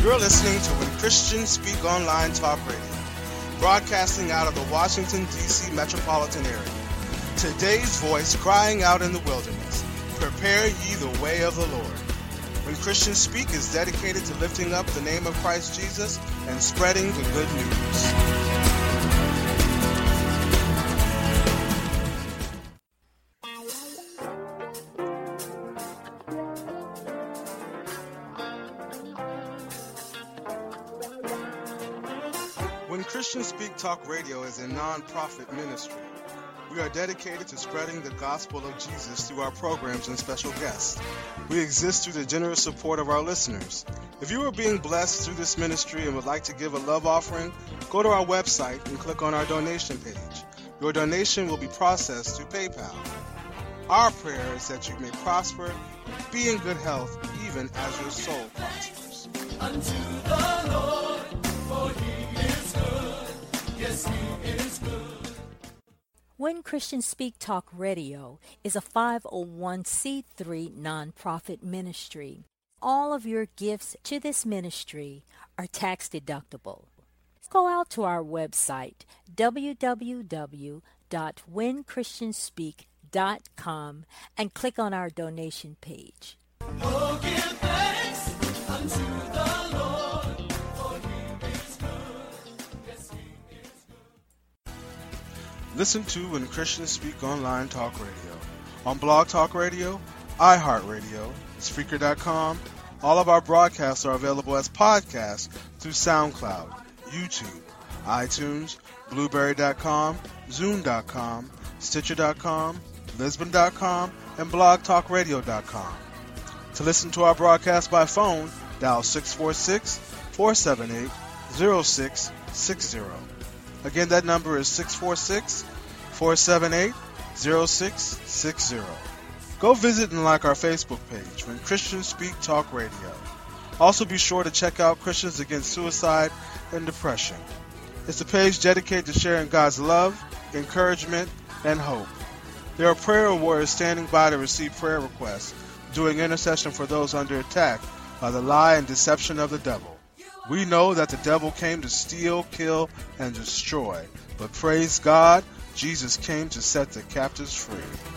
You're listening to When Christians Speak Online Talk Radio, broadcasting out of the Washington, D.C. metropolitan area. Today's voice crying out in the wilderness, prepare ye the way of the Lord. When Christians Speak is dedicated to lifting up the name of Christ Jesus and spreading the good news. When Christians Speak Talk Radio is a non-profit ministry. We are dedicated to spreading the gospel of Jesus through our programs and special guests. We exist through the generous support of our listeners. If you are being blessed through this ministry and would like to give a love offering, go to our website and click on our donation page. Your donation will be processed through PayPal. Our prayer is that you may prosper, be in good health, even as your soul prospers. Unto the Lord, for he is good. Yes, he is good. When Christians Speak Talk Radio is a 501c3 nonprofit ministry. All of your gifts to this ministry are tax deductible. Go out to our website, www.whenchristianspeak.com, and click on our donation page. Oh, give thanks unto the Lord, for he is good. Yes, he is good. Listen to When Christians Speak Online Talk Radio on Blog Talk Radio, iHeartRadio, Spreaker.com. All of our broadcasts are available as podcasts through SoundCloud, YouTube, iTunes, Blueberry.com, Zoom.com, Stitcher.com, Lisbon.com, and BlogTalkRadio.com. To listen to our broadcast by phone, dial 646-478-0660. Again, that number is 646-478-0660. Go visit and like our Facebook page, When Christians Speak Talk Radio. Also be sure to check out Christians Against Suicide and Depression. It's a page dedicated to sharing God's love, encouragement, and hope. There are prayer warriors standing by to receive prayer requests, doing intercession for those under attack by the lie and deception of the devil. We know that the devil came to steal, kill, and destroy, but praise God, Jesus came to set the captives free.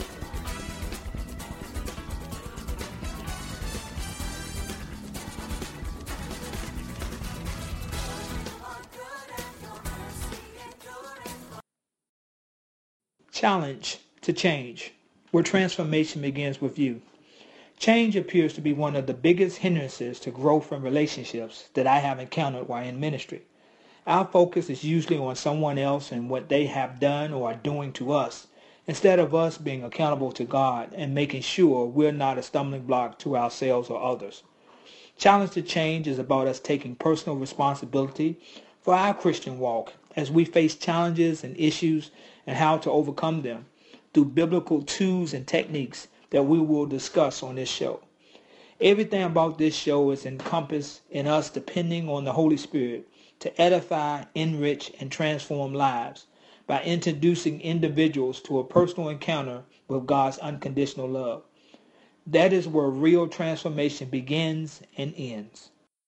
Challenge to change, where transformation begins with you. Change appears to be one of the biggest hindrances to growth in relationships that I have encountered while in ministry. Our focus is usually on someone else and what they have done or are doing to us, instead of us being accountable to God and making sure we're not a stumbling block to ourselves or others. Challenge to change is about us taking personal responsibility for our Christian walk as we face challenges and issues and how to overcome them through biblical tools and techniques that we will discuss on this show. Everything about this show is encompassed in us depending on the Holy Spirit to edify, enrich, and transform lives by introducing individuals to a personal encounter with God's unconditional love. That is where real transformation begins and ends.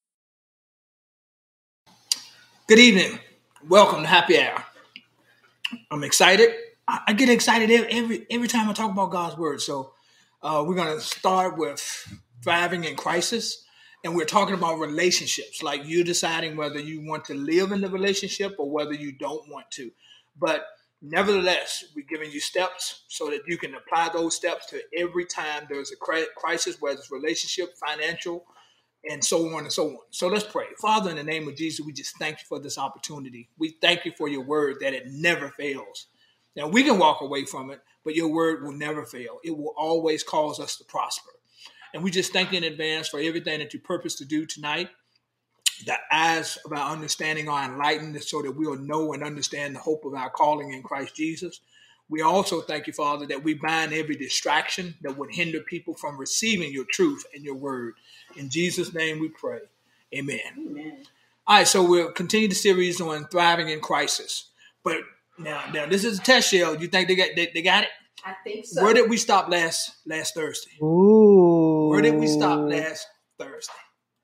Good evening. Welcome to Happy Hour. I'm excited. I get excited every time I talk about God's word. So we're going to start with thriving in crisis. And we're talking about relationships, like you're deciding whether you want to live in the relationship or whether you don't want to. But nevertheless, we're giving you steps so that you can apply those steps to every time there's a crisis, whether it's relationship, financial, and so on and so on. So let's pray. Father, in the name of Jesus, we just thank you for this opportunity. We thank you for your word that it never fails. Now, we can walk away from it, but your word will never fail. It will always cause us to prosper. And we just thank you in advance for everything that you purpose to do tonight. The eyes of our understanding are enlightened so that we will know and understand the hope of our calling in Christ Jesus. We also thank you, Father, that we bind every distraction that would hinder people from receiving your truth and your word. In Jesus' name we pray. Amen. Amen. All right, so we'll continue the series on thriving in crisis. But now this is a test shell. You think they got it? I think so. Where did we stop last Thursday? Ooh. Where did we stop last Thursday?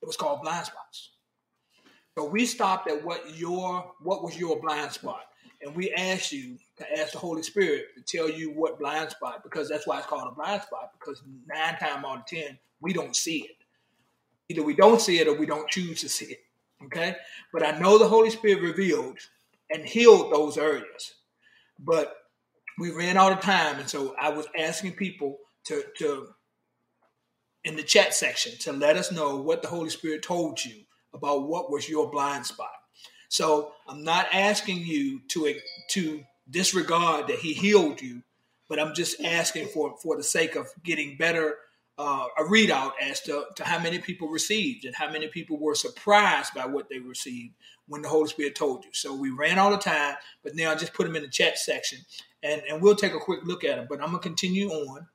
It was called blind spots. So we stopped at what was your blind spot. And we asked you to ask the Holy Spirit to tell you what blind spot, because that's why it's called a blind spot, because 9 times out of 10, we don't see it. Either we don't see it or we don't choose to see it. Okay? But I know the Holy Spirit revealed and healed those areas. But we ran out of time, and so I was asking people to in the chat section to let us know what the Holy Spirit told you about what was your blind spot. So I'm not asking you to disregard that he healed you, but I'm just asking for the sake of getting better a readout as to how many people received and how many people were surprised by what they received when the Holy Spirit told you. So we ran out of time, but now I just put them in the chat section, and we'll take a quick look at them. But I'm going to continue on.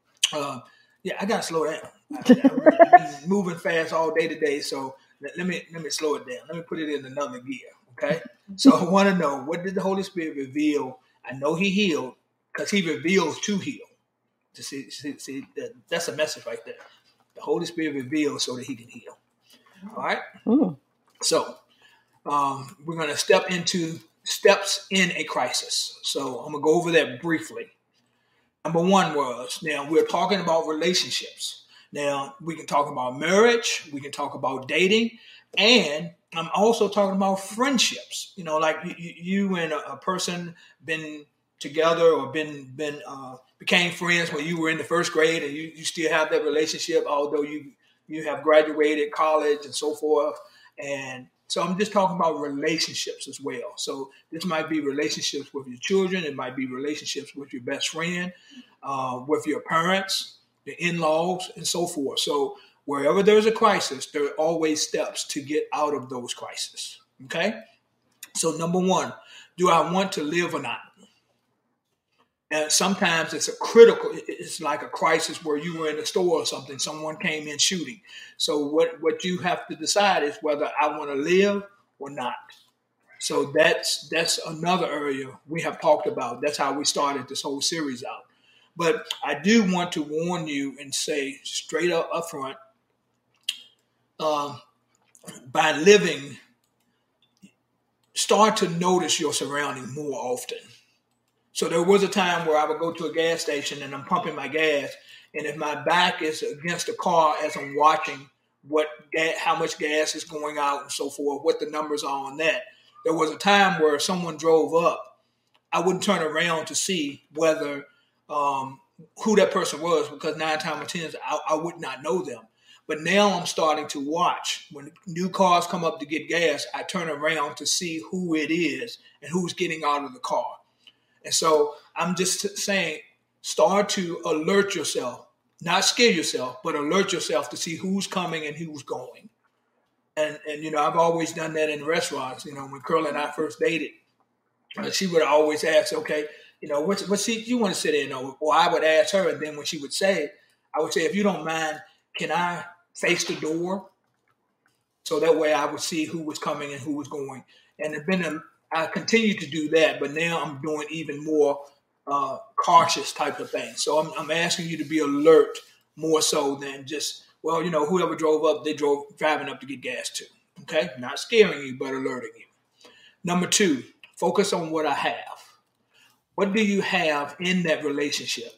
I got to slow down. I've been moving fast all day today, so let me slow it down. Let me put it in another gear, okay? So I want to know, what did the Holy Spirit reveal? I know he healed because he reveals to heal. See, that's a message right there. The Holy Spirit reveals so that he can heal. All right? So we're going to step into steps in a crisis. So I'm going to go over that briefly. Number 1 was, now we're talking about relationships. Now we can talk about marriage, we can talk about dating, and I'm also talking about friendships. You know, like you and a person been together or became friends when you were in the first grade, and you still have that relationship, although you have graduated college and so forth. And so I'm just talking about relationships as well. So this might be relationships with your children. It might be relationships with your best friend, with your parents, the in-laws, and so forth. So wherever there's a crisis, there are always steps to get out of those crises. Okay? So number 1, do I want to live or not? And sometimes it's like a crisis where you were in a store or something, someone came in shooting. So what you have to decide is whether I want to live or not. So that's another area we have talked about. That's how we started this whole series out. But I do want to warn you and say straight up front, by living, start to notice your surroundings more often. So there was a time where I would go to a gas station and I'm pumping my gas, and if my back is against the car as I'm watching how much gas is going out and so forth, what the numbers are on that, there was a time where someone drove up, I wouldn't turn around to see whether who that person was, because 9 times out of 10 I would not know them. But now I'm starting to watch. When new cars come up to get gas, I turn around to see who it is and who's getting out of the car. And so I'm just saying, start to alert yourself, not scare yourself, but alert yourself to see who's coming and who's going. And I've always done that in restaurants. When Curl and I first dated, she would always ask, okay, what seat you want to sit in? Or I would ask her, and then when she would say, I would say, if you don't mind, can I face the door? So that way I would see who was coming and who was going. And I continue to do that, but now I'm doing even more cautious type of things. So I'm asking you to be alert more so than just, whoever drove up, they driving up to get gas too. Okay? Not scaring you, but alerting you. Number 2, focus on what I have. What do you have in that relationship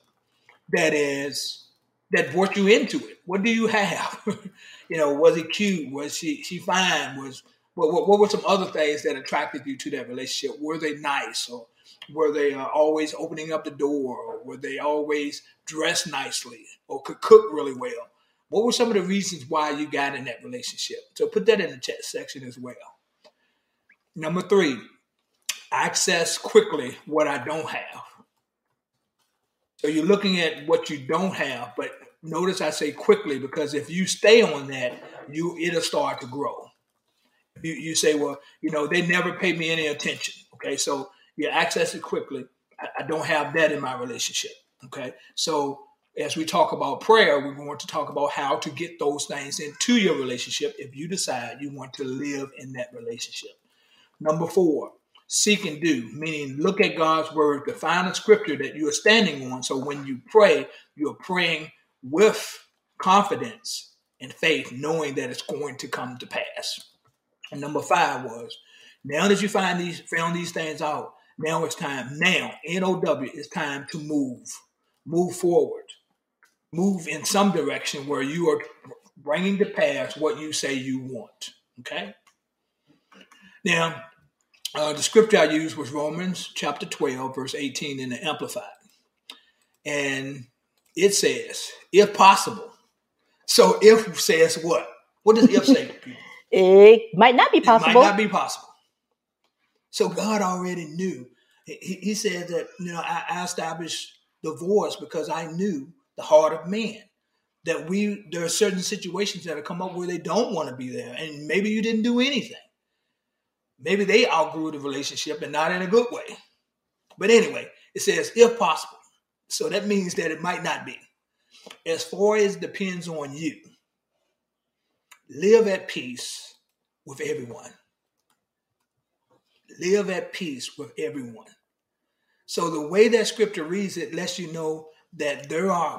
that brought you into it? What do you have? Was he cute? Was she fine? What were some other things that attracted you to that relationship? Were they nice? Or were they always opening up the door? Or were they always dressed nicely? Or could cook really well? What were some of the reasons why you got in that relationship? So put that in the chat section as well. Number 3, access quickly what I don't have. So you're looking at what you don't have, but notice I say quickly, because if you stay on that, it'll start to grow. You say, well, they never paid me any attention. Okay, so you access it quickly. I don't have that in my relationship. Okay, so as we talk about prayer, we're going to talk about how to get those things into your relationship if you decide you want to live in that relationship. Number 4, seek and do, meaning look at God's word to find a scripture that you are standing on. So when you pray, you're praying with confidence and faith, knowing that it's going to come to pass. And number 5 was, now that you found these things out, now it's time. Now, NOW, it's time to move forward, move in some direction where you are bringing to pass what you say you want. Okay. Now, the scripture I used was Romans chapter 12, verse 18 in the Amplified, and it says, "If possible." So, if says what? What does if say to people? It might not be possible. It might not be possible. So God already knew. He said that, I established divorce because I knew the heart of man. That there are certain situations that have come up where they don't want to be there. And maybe you didn't do anything. Maybe they outgrew the relationship and not in a good way. But anyway, it says, if possible. So that means that it might not be. As far as it depends on you, live at peace with everyone. Live at peace with everyone. So the way that scripture reads it lets you know that there are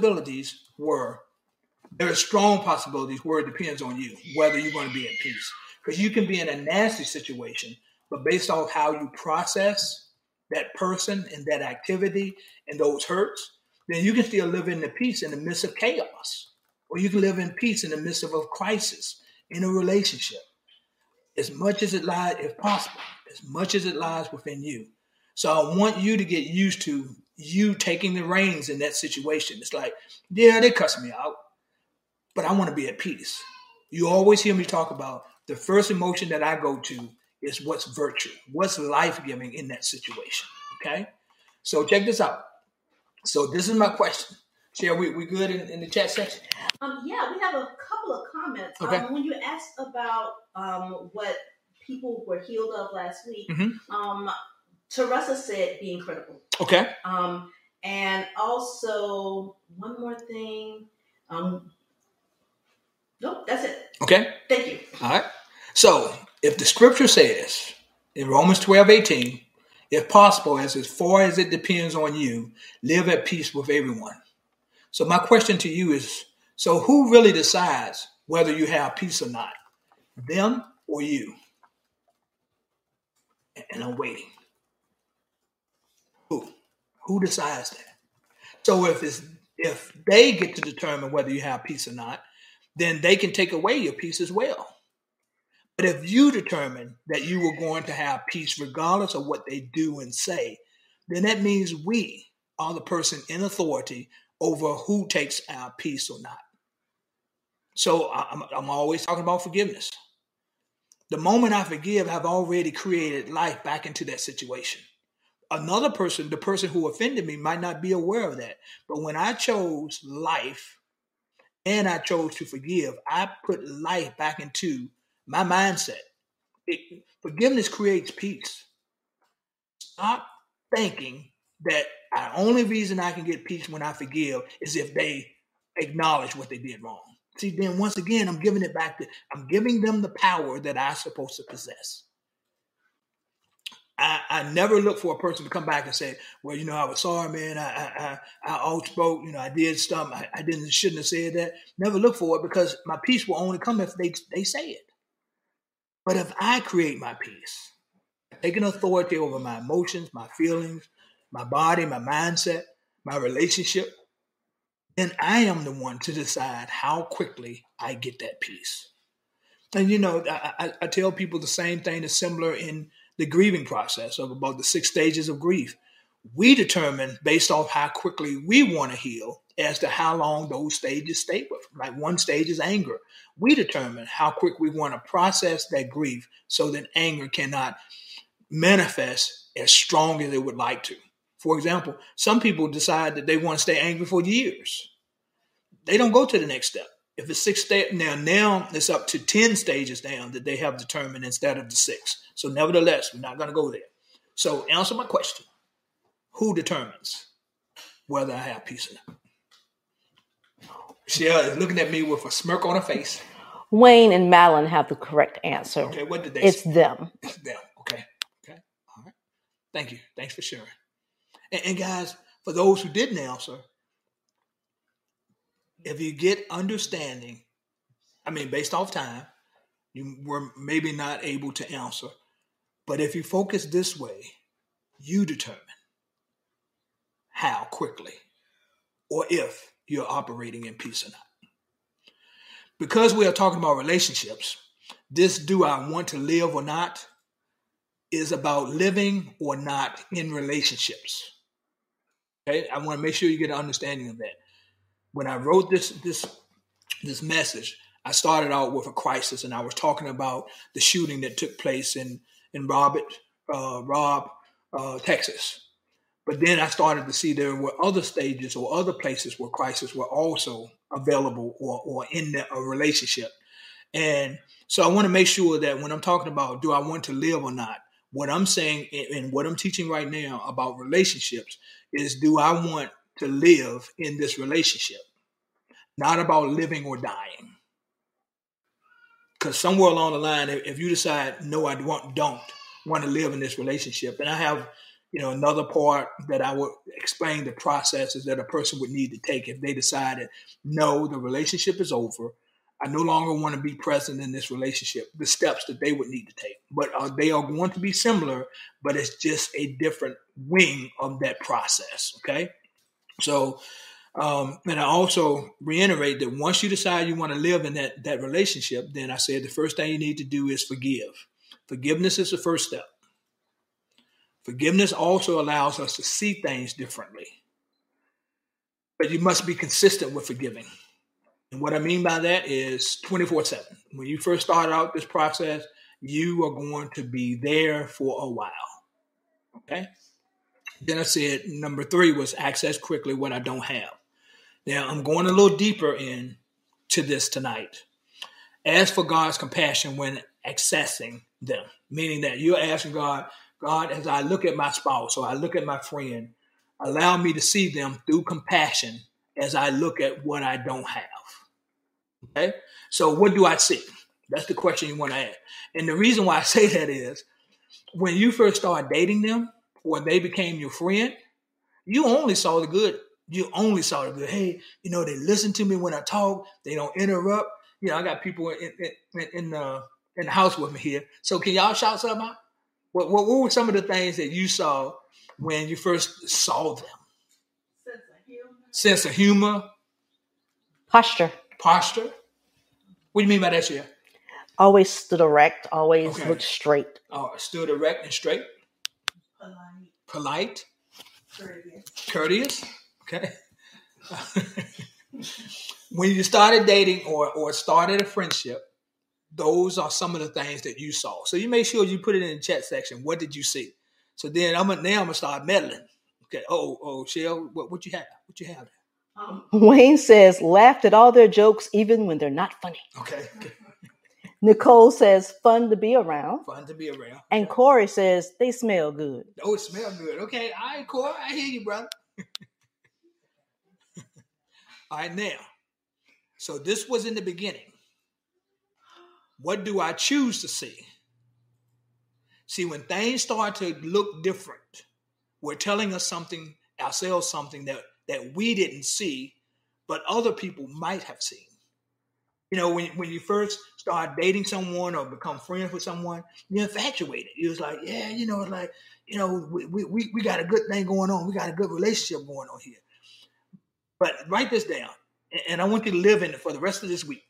strong possibilities where it depends on you, whether you're going to be at peace. Because you can be in a nasty situation, but based off how you process that person and that activity and those hurts, then you can still live in the peace in the midst of chaos. Or you can live in peace in the midst of a crisis in a relationship. As much as it lies, if possible, as much as it lies within you. So I want you to get used to you taking the reins in that situation. It's like, yeah, they cuss me out, but I want to be at peace. You always hear me talk about the first emotion that I go to is what's virtue, what's life-giving in that situation, okay? So check this out. So this is my question. Cheryl, we good in the chat section? Yeah, we have a couple of comments. Okay. When you asked about what people were healed of last week, Teresa said being critical. Okay. And also, one more thing. Nope, that's it. Okay. Thank you. All right. So if the scripture says in Romans 12:18, if possible, as far as it depends on you, live at peace with everyone. So my question to you is, so who really decides whether you have peace or not? Them or you? And I'm waiting. Who decides that? So if they get to determine whether you have peace or not, then they can take away your peace as well. But if you determine that you are going to have peace regardless of what they do and say, then that means we are the person in authority over who takes our peace or not. So I'm always talking about forgiveness. The moment I forgive, I've already created life back into that situation. Another person, the person who offended me, might not be aware of that. But when I chose life and I chose to forgive, I put life back into my mindset. Forgiveness creates peace. Stop thinking that the only reason I can get peace when I forgive is if they acknowledge what they did wrong. See, then once again, I'm giving them the power that I'm supposed to possess. I never look for a person to come back and say, well, I was sorry, man. I outspoke, I did stuff. I shouldn't have said that. Never look for it, because my peace will only come if they say it. But if I create my peace, taking authority over my emotions, my feelings, my body, my mindset, my relationship, then I am the one to decide how quickly I get that peace. And, I tell people the same thing is similar in the grieving process of about the 6 stages of grief. We determine based off how quickly we want to heal as to how long those stages stay with. Like one stage is anger. We determine how quick we want to process that grief so that anger cannot manifest as strong as they would like to. For example, some people decide that they want to stay angry for years. They don't go to the next step. If it's 6 stages, now it's up to 10 stages down that they have determined instead of the 6. So nevertheless, we're not going to go there. So answer my question. Who determines whether I have peace or not? Michelle is looking at me with a smirk on her face. Wayne and Madeline have the correct answer. Okay, what did they It's say? them. It's them. Okay. All right. Thank you. Thanks for sharing. And guys, for those who didn't answer, if you get understanding Based off time, you were maybe not able to answer. But if you focus this way, you determine how quickly or if you're operating in peace or not. Because we are talking about relationships, this do I want to live or not is about living or not in relationships. Okay, I want to make sure you get an understanding of that. When I wrote this message, I started out with a crisis, and I was talking about the shooting that took place in Robb, Texas. But then I started to see there were other stages or other places where crises were also available or in a relationship. And so I want to make sure that when I'm talking about do I want to live or not, what I'm saying and what I'm teaching right now about relationships is do I want to live in this relationship? Not about living or dying. Because somewhere along the line, if you decide, no, I don't want to live in this relationship, and I have another part that I would explain the processes that a person would need to take if they decided, no, the relationship is over. I no longer want to be present in this relationship, the steps that they would need to take. But they are going to be similar, but it's just a different wing of that process, okay? So, and I also reiterate that once you decide you want to live in that relationship, then I said the first thing you need to do is forgive. Forgiveness is the first step. Forgiveness also allows us to see things differently. But you must be consistent with forgiving. And what I mean by that is 24/7. When you first start out this process, you are going to be there for a while. Okay? Then I said number 3 was access quickly what I don't have. Now I'm going a little deeper into this tonight. Ask for God's compassion when accessing them, meaning that you're asking God, as I look at my spouse or I look at my friend, allow me to see them through compassion as I look at what I don't have. Okay? So what do I see? That's the question you want to ask. And the reason why I say that is when you first started dating them or they became your friend, you only saw the good. You only saw the good. Hey, they listen to me when I talk. They don't interrupt. I got people in the house with me here. So can y'all shout something out? What were some of the things that you saw when you first saw them? Sense of humor. Posture. What do you mean by that, Shia? Always stood erect. Always looked straight. Oh, stood erect and straight. Polite. Courteous. Okay. When you started dating or started a friendship, those are some of the things that you saw. So you make sure you put it in the chat section. What did you see? So then I'm gonna start meddling. Okay. Oh, Shell, what you have? What you have? Wayne says, laughed at all their jokes even when they're not funny. Okay. Nicole says, fun to be around. Okay. And Corey says, they smell good. Oh, it smells good. Okay. All right, Corey. I hear you, brother. All right, now. So this was in the beginning. What do I choose to see? See, when things start to look different, we're telling ourselves something that we didn't see, but other people might have seen. When you first start dating someone or become friends with someone, you're infatuated. It was like, yeah, it's like, we got a good thing going on. We got a good relationship going on here. But write this down, and I want you to live in it for the rest of this week.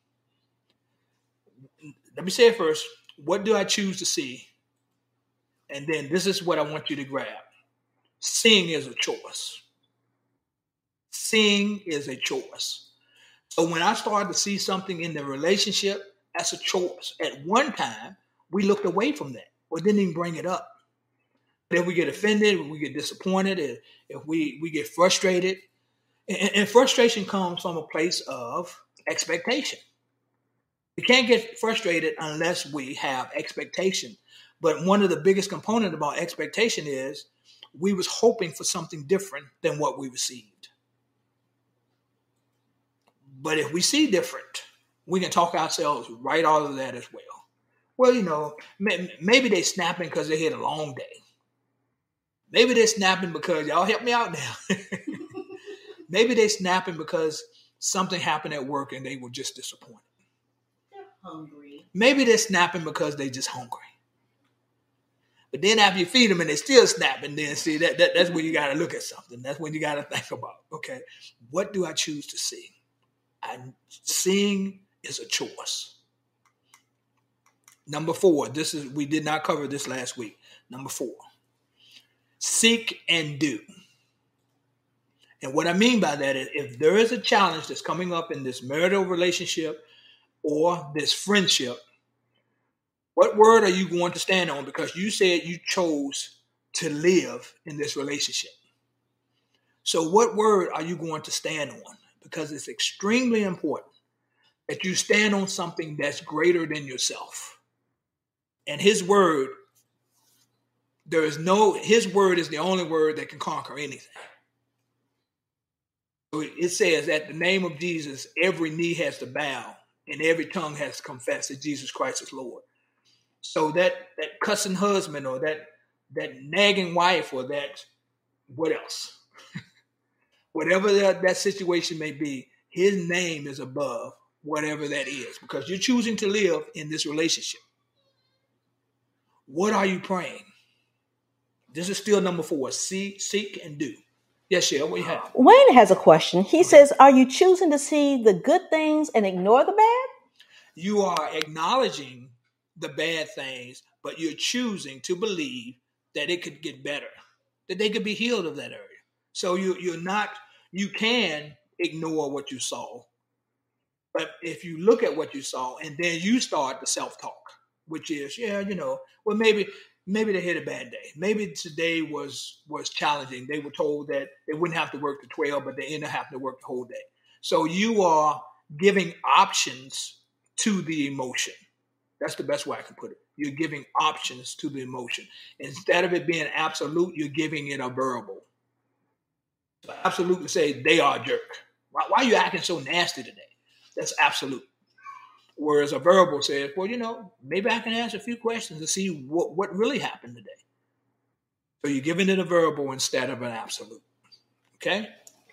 Let me say it first. What do I choose to see? And then this is what I want you to grab. Seeing is a choice. Seeing is a choice. So when I started to see something in the relationship, that's a choice. At one time, we looked away from that or didn't even bring it up. Then we get offended, we get disappointed, if we get frustrated. And frustration comes from a place of expectation. We can't get frustrated unless we have expectation. But one of the biggest components about expectation is we was hoping for something different than what we received. But if we see different, we can talk ourselves right out of that as well. Well, maybe they snapping because they had a long day. Maybe they're snapping because y'all help me out now. Maybe they're snapping because something happened at work and they were just disappointed. hungry. Maybe they're snapping because they're just hungry. But then after you feed them and they still snapping, then see that's when you got to look at something. That's when you got to think about, okay, what do I choose to see? And seeing is a choice. Number 4, we did not cover this last week. Number 4, seek and do. And what I mean by that is if there is a challenge that's coming up in this marital relationship or this friendship, what word are you going to stand on? Because you said you chose to live in this relationship. So what word are you going to stand on? Because it's extremely important that you stand on something that's greater than yourself. And his word is the only word that can conquer anything. So it says at the name of Jesus, every knee has to bow and every tongue has to confess that Jesus Christ is Lord. So that cussing husband or that nagging wife or that, what else? Whatever that situation may be, his name is above whatever that is because you're choosing to live in this relationship. What are you praying? This is still number 4. Seek and do. Yes, Shell, what do you have? Wayne has a question. He says, are you choosing to see the good things and ignore the bad? You are acknowledging the bad things, but you're choosing to believe that it could get better, that they could be healed of that area. So you can ignore what you saw, but if you look at what you saw and then you start the self-talk, which is, well, maybe they had a bad day. Maybe today was challenging. They were told that they wouldn't have to work the 12, but they ended up having to work the whole day. So you are giving options to the emotion. That's the best way I can put it. You're giving options to the emotion. Instead of it being absolute, you're giving it a verbal. So absolutely say, they are a jerk. Why are you acting so nasty today? That's absolute. Whereas a verbal says, well, maybe I can ask a few questions to see what really happened today. So you're giving it a verbal instead of an absolute. Okay?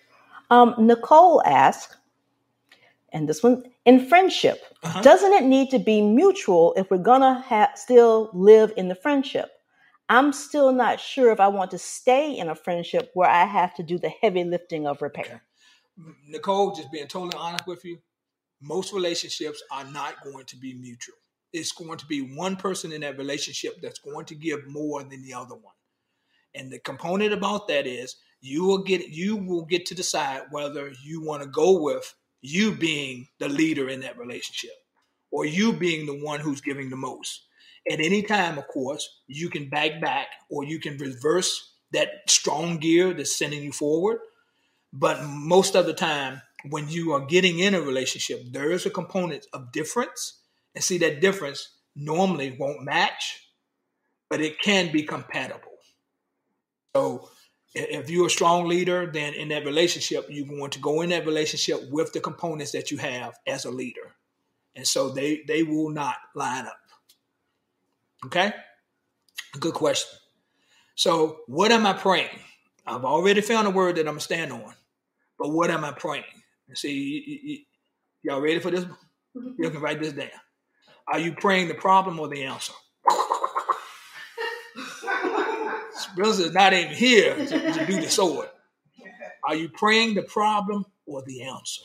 Nicole asked, and this one, in friendship, doesn't it need to be mutual if we're going to still live in the friendship? I'm still not sure if I want to stay in a friendship where I have to do the heavy lifting of repair. Okay. Nicole, just being totally honest with you, most relationships are not going to be mutual. It's going to be one person in that relationship that's going to give more than the other one. And the component about that is you will get to decide whether you want to go with you being the leader in that relationship or you being the one who's giving the most. At any time, of course, you can back or you can reverse that strong gear that's sending you forward. But most of the time, when you are getting in a relationship, there is a component of difference. And see, that difference normally won't match, but it can be compatible. So if you're a strong leader, then in that relationship, you're going to go in that relationship with the components that you have as a leader. And so they will not line up. Okay? Good question. So what am I praying? I've already found a word that I'm going to stand on. But what am I praying? See, y'all ready for this? You can write this down. Are you praying the problem or the answer? Spencer is not even here to do the sword. Are you praying the problem or the answer?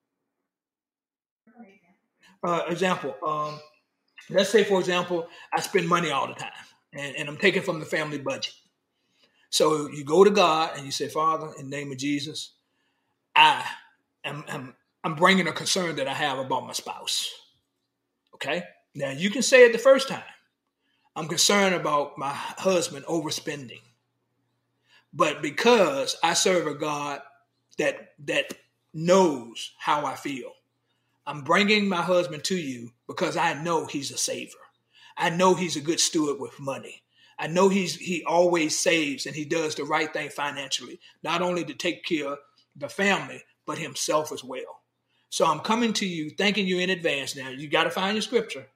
Example. Let's say, for example, I spend money all the time and I'm taking from the family budget. So you go to God and you say, Father, in the name of Jesus, I'm bringing a concern that I have about my spouse. Okay? Now, you can say it the first time. I'm concerned about my husband overspending. But because I serve a God that knows how I feel, I'm bringing my husband to you because I know he's a saver. I know he's a good steward with money. I know he always saves and he does the right thing financially, not only to take care of the family, but himself as well. So I'm coming to you, thanking you in advance. Now you got to find your scripture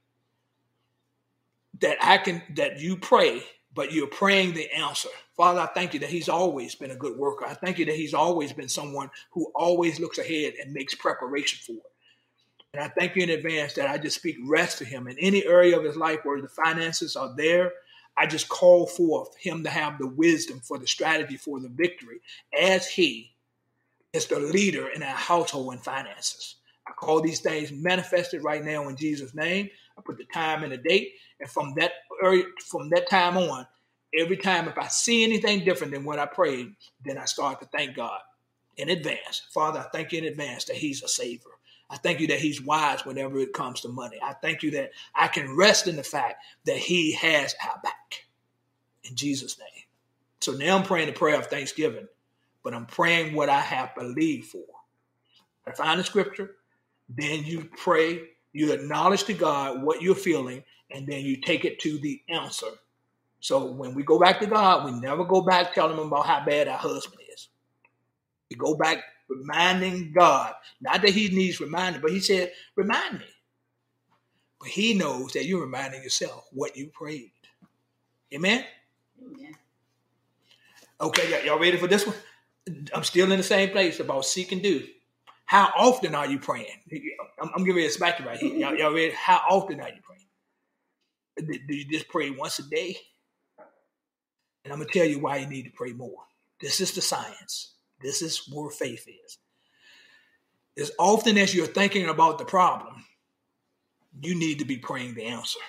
that you pray, but you're praying the answer. Father, I thank you that he's always been a good worker. I thank you that he's always been someone who always looks ahead and makes preparation for it. And I thank you in advance that I just speak rest to him in any area of his life where the finances are there. I just call forth him to have the wisdom for the strategy for the victory as he is the leader in our household and finances. I call these things manifested right now in Jesus' name. I put the time and the date. And from that time on, every time if I see anything different than what I prayed, then I start to thank God in advance. Father, I thank you in advance that he's a savior. I thank you that he's wise whenever it comes to money. I thank you that I can rest in the fact that he has our back. In Jesus' name. So now I'm praying the prayer of thanksgiving, but I'm praying what I have believed for. I find the scripture, then you pray, you acknowledge to God what you're feeling, and then you take it to the answer. So when we go back to God, we never go back telling him about how bad our husband is. We go back reminding God, not that he needs reminding, but he said, remind me. But he knows that you're reminding yourself what you prayed. Amen? Amen. Okay, y'all ready for this one? I'm still in the same place about seek and do. How often are you praying? I'm getting ready to smack you right here. Y'all ready? How often are you praying? Do you just pray once a day? And I'm going to tell you why you need to pray more. This is the science. This is where faith is. As often as you're thinking about the problem, you need to be praying the answer.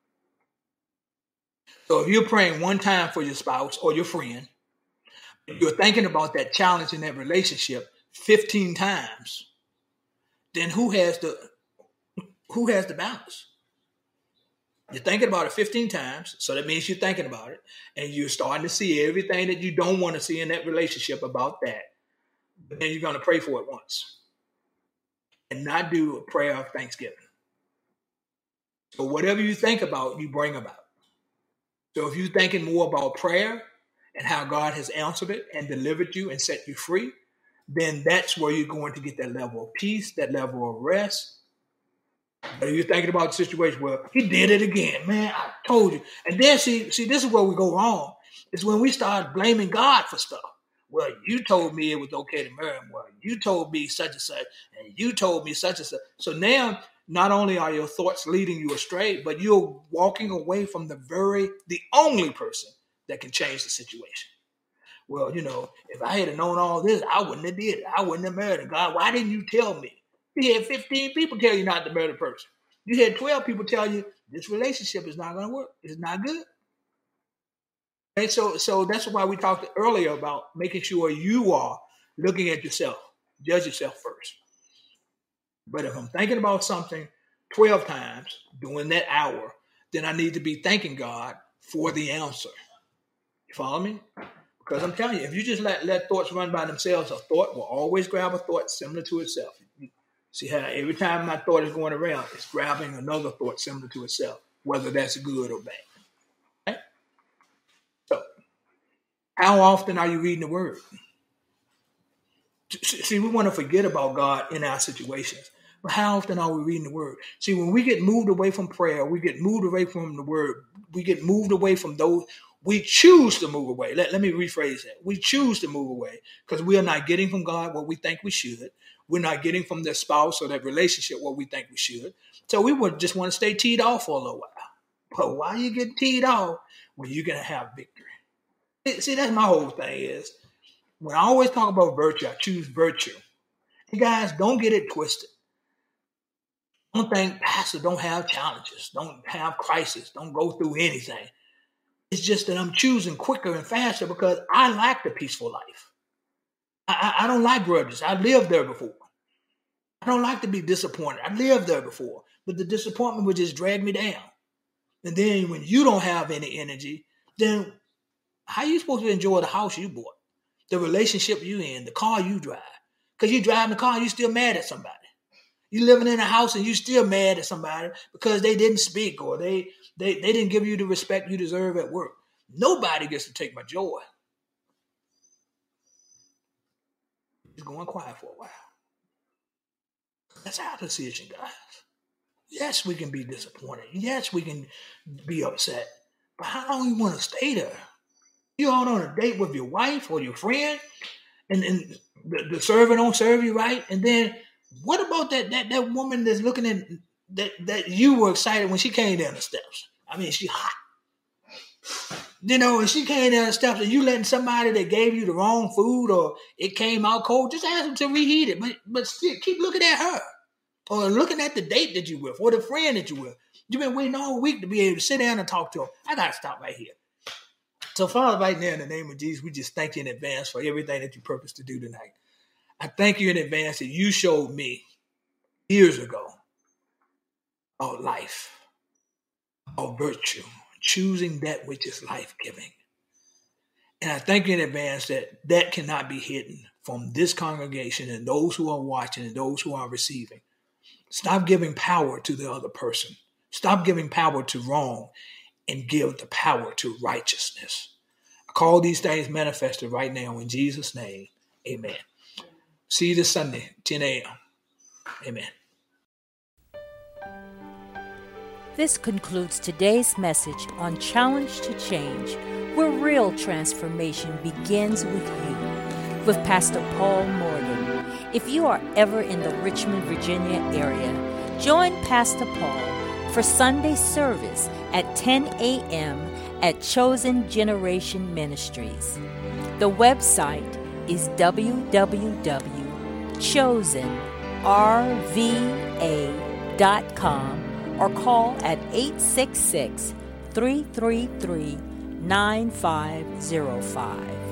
So if you're praying one time for your spouse or your friend, you're thinking about that challenge in that relationship 15 times, then who has the balance? You're thinking about it 15 times, so that means you're thinking about it, and you're starting to see everything that you don't want to see in that relationship about that. But then you're going to pray for it once and not do a prayer of thanksgiving. So whatever you think about, you bring about. So if you're thinking more about prayer and how God has answered it and delivered you and set you free, then that's where you're going to get that level of peace, that level of rest. But if you're thinking about the situation where he did it again, man, I told you. And then see, this is where we go wrong. It's when we start blaming God for stuff. Well, you told me it was okay to marry him. Well, you told me such and such, and you told me such and such. So now, not only are your thoughts leading you astray, but you're walking away from the only person that can change the situation. Well, if I had known all this, I wouldn't have did it. I wouldn't have married him. God, why didn't you tell me? You had 15 people tell you not to marry the person. You had 12 people tell you this relationship is not going to work. It's not good. And so that's why we talked earlier about making sure you are looking at yourself. Judge yourself first. But if I'm thinking about something 12 times during that hour, then I need to be thanking God for the answer. You follow me? Because I'm telling you, if you just let thoughts run by themselves, a thought will always grab a thought similar to itself. See how every time my thought is going around, it's grabbing another thought similar to itself, whether that's good or bad. Right? So, how often are you reading the word? See, we want to forget about God in our situations. But how often are we reading the word? See, when we get moved away from prayer, we get moved away from the word, we get moved away from those, we choose to move away. Let me rephrase that. We choose to move away because we are not getting from God what we think we should. We're not getting from their spouse or that relationship what we think we should. So we would just want to stay teed off for a little while. But why you get teed off when you're going to have victory? See, that's my whole thing is, when I always talk about virtue, I choose virtue. You guys, don't get it twisted. Don't think pastors don't have challenges, don't have crisis, don't go through anything. It's just that I'm choosing quicker and faster because I like the peaceful life. I don't like grudges. I lived there before. I don't like to be disappointed. I lived there before. But the disappointment would just drag me down. And then when you don't have any energy, then how are you supposed to enjoy the house you bought, the relationship you in, the car you drive? Because you driving the car and you're still mad at somebody. You living in a house and you're still mad at somebody because they didn't speak or they didn't give you the respect you deserve at work. Nobody gets to take my joy. It's going quiet for a while. That's our decision, guys. Yes, we can be disappointed. Yes, we can be upset. But how long you want to stay there? You're out on a date with your wife or your friend, and the server don't serve you right, and then What about that woman that's looking at that you were excited when she came down the steps? I mean, she hot. And she came down the steps and you letting somebody that gave you the wrong food or it came out cold, just ask them to reheat it. But still keep looking at her. Or looking at the date that you with or the friend that you with. You've been waiting all week to be able to sit down and talk to them. I got to stop right here. So, Father, right now, in the name of Jesus, we just thank you in advance for everything that you purpose to do tonight. I thank you in advance that you showed me years ago about life, about virtue, choosing that which is life-giving. And I thank you in advance that cannot be hidden from this congregation and those who are watching and those who are receiving. Stop giving power to the other person. Stop giving power to wrong and give the power to righteousness. I call these things manifested right now in Jesus' name. Amen. See you this Sunday, 10 a.m. Amen. This concludes today's message on Challenge to Change, where real transformation begins with you, with Pastor Paul Morgan. If you are ever in the Richmond, Virginia area, join Pastor Paul for Sunday service at 10 a.m. at Chosen Generation Ministries. The website is www.chosenrva.com or call at 866-333-9505.